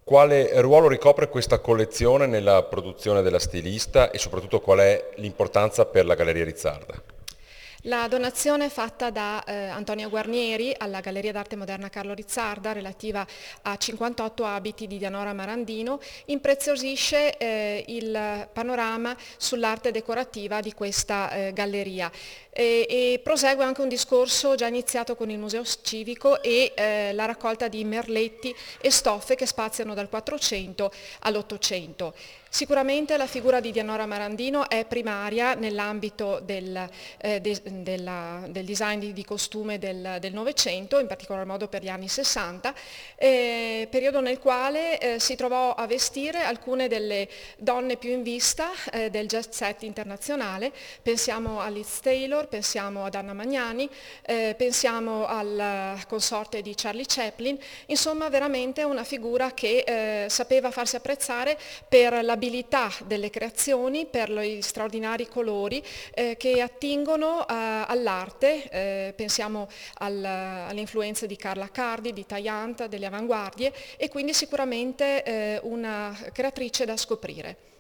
Quale ruolo ricopre questa collezione nella produzione della stilista e soprattutto qual è l'importanza per la Galleria Rizzarda? La donazione fatta da Antonia Guarnieri alla Galleria d'Arte Moderna Carlo Rizzarda relativa a 58 abiti di Dianora Marandino impreziosisce il panorama sull'arte decorativa di questa galleria e prosegue anche un discorso già iniziato con il Museo Civico e la raccolta di merletti e stoffe che spaziano dal 400 all'800. Sicuramente la figura di Dianora Marandino è primaria nell'ambito del design di costume del Novecento, in particolar modo per gli anni 60, periodo nel quale si trovò a vestire alcune delle donne più in vista del jet set internazionale. Pensiamo a Liz Taylor, pensiamo ad Anna Magnani, pensiamo al consorte di Charlie Chaplin, insomma veramente una figura che sapeva farsi apprezzare per l'abilità delle creazioni, per gli straordinari colori che attingono all'arte, pensiamo alle influenze di Carla Cardi, di Taillant, delle avanguardie e quindi sicuramente una creatrice da scoprire.